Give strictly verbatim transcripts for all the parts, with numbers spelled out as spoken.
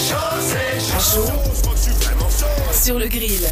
chaud, c'est chaud. Chaud sur le grill.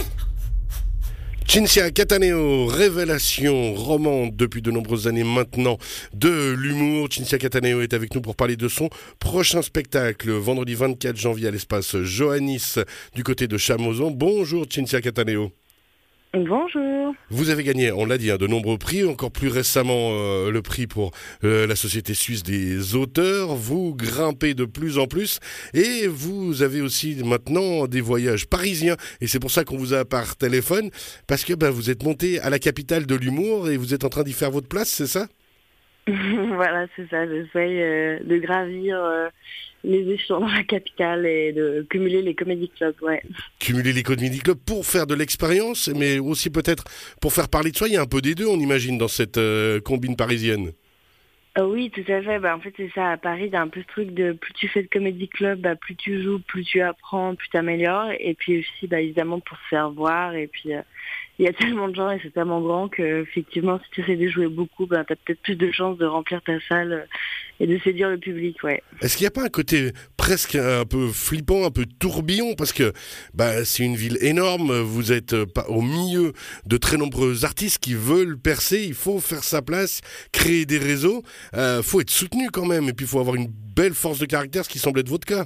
Cinzia Cataneo, révélation romande depuis de nombreuses années maintenant de l'humour. Cinzia Cataneo est avec nous pour parler de son prochain spectacle, vendredi vingt-quatre janvier à l'espace Johannis du côté de Chamoson. Bonjour Cinzia Cataneo. Bonjour. Vous avez gagné, on l'a dit, hein, de nombreux prix, encore plus récemment euh, le prix pour euh, la Société Suisse des Auteurs. Vous grimpez de plus en plus et vous avez aussi maintenant des voyages parisiens. Et c'est pour ça qu'on vous a par téléphone, parce que ben, vous êtes monté à la capitale de l'humour et vous êtes en train d'y faire votre place, c'est ça ? Voilà, c'est ça. J'essaye euh, de gravir euh, les échelons dans la capitale et de cumuler les comédie clubs, ouais. Cumuler les comédie clubs pour faire de l'expérience, mais aussi peut-être pour faire parler de soi. Il y a un peu des deux, on imagine, dans cette euh, combine parisienne. Euh, oui, tout à fait. Bah, en fait, c'est ça. À Paris, il y a un peu ce truc de plus tu fais de comédie club, bah, plus tu joues, plus tu apprends, plus tu améliores. Et puis aussi, bah, évidemment, pour se faire voir. Et puis, euh, il y a tellement de gens et c'est tellement grand que, effectivement, si tu essaies de jouer beaucoup, bah, tu as peut-être plus de chances de remplir ta salle euh, et de séduire le public, ouais. Est-ce qu'il n'y a pas un côté presque un peu flippant, un peu tourbillon, parce que bah, c'est une ville énorme, vous êtes euh, au milieu de très nombreux artistes qui veulent percer, il faut faire sa place, créer des réseaux, il euh, faut être soutenu quand même, et puis il faut avoir une belle force de caractère, ce qui semble être votre cas.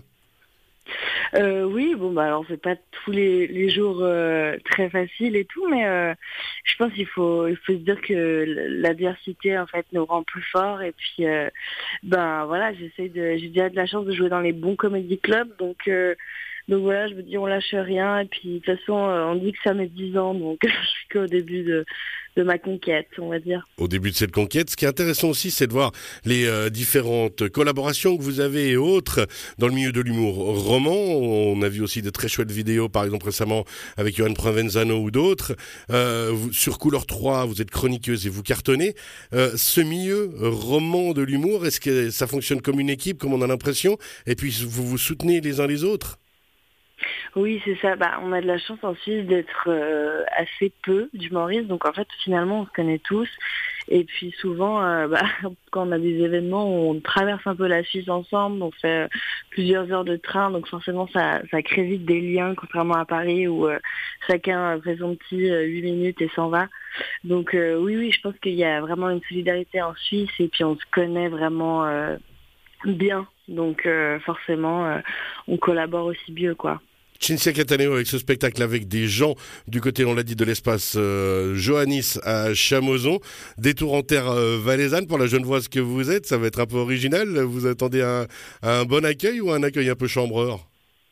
Euh, oui, bon bah alors c'est pas tous les, les jours euh, très faciles et tout, mais euh, je pense qu'il faut il faut se dire que l'adversité en fait nous rend plus forts et puis euh, ben voilà j'essaie de j'ai déjà de la chance de jouer dans les bons comédie clubs donc euh, donc voilà je me dis on lâche rien et puis de toute façon euh, on dit que ça met dix ans donc je suis qu'au début de de ma conquête, on va dire. Au début de cette conquête, ce qui est intéressant aussi, c'est de voir les euh, différentes collaborations que vous avez et autres dans le milieu de l'humour roman. On a vu aussi de très chouettes vidéos, par exemple récemment avec Johan Provenzano ou d'autres. Euh, vous, sur Couleur trois, vous êtes chroniqueuse et vous cartonnez. Euh, ce milieu roman de l'humour, est-ce que ça fonctionne comme une équipe, comme on a l'impression, et puis vous vous soutenez les uns les autres ? Oui, c'est ça. Bah, on a de la chance en Suisse d'être euh, assez peu d'humoristes. Donc, en fait, finalement, on se connaît tous. Et puis, souvent, euh, bah, quand on a des événements, on traverse un peu la Suisse ensemble. On fait euh, plusieurs heures de train. Donc, forcément, ça, ça crée vite des liens, contrairement à Paris où euh, chacun fait son petit euh, huit minutes et s'en va. Donc, euh, oui, oui, je pense qu'il y a vraiment une solidarité en Suisse. Et puis, on se connaît vraiment euh, bien. Donc, euh, forcément, euh, on collabore aussi mieux, quoi. Cinzia Cataneo avec ce spectacle avec des gens du côté, on l'a dit, de l'espace euh, Johannis à Chamoson. Détour en terre euh, valaisanne pour la Genevoise que vous êtes, ça va être un peu original. Vous attendez un, un bon accueil ou un accueil un peu chambreur ?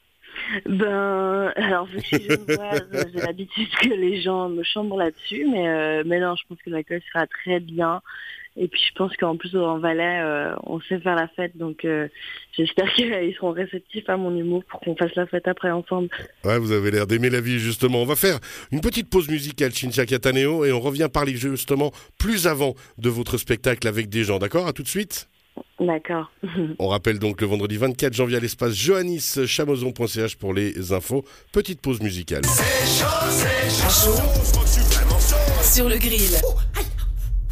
Ben, alors je suis genevoise, j'ai l'habitude que les gens me chambrent là-dessus, mais, euh, mais non, je pense que l'accueil sera très bien. Et puis je pense qu'en plus en Valais, euh, on sait faire la fête, donc euh, j'espère qu'ils seront réceptifs à mon humour pour qu'on fasse la fête après ensemble. Ouais, vous avez l'air d'aimer la vie justement. On va faire une petite pause musicale, Cinzia Cataneo, et on revient parler justement plus avant de votre spectacle avec des gens, d'accord ? À tout de suite. D'accord. On rappelle donc le vendredi vingt-quatre janvier à l'espace Johannis, chamoson point c h pour les infos. Petite pause musicale. C'est chaud, c'est chaud. Sur le grill.